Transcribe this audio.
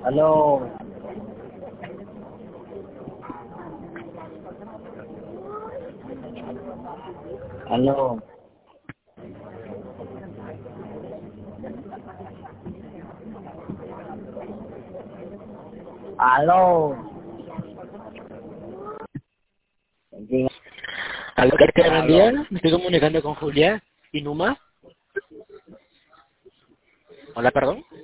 Aló. Aló. Aló. Diga. Aló, ¿qué tal? Buen Aló. día. Me estoy comunicando con Julia Inuma. Hola, perdón.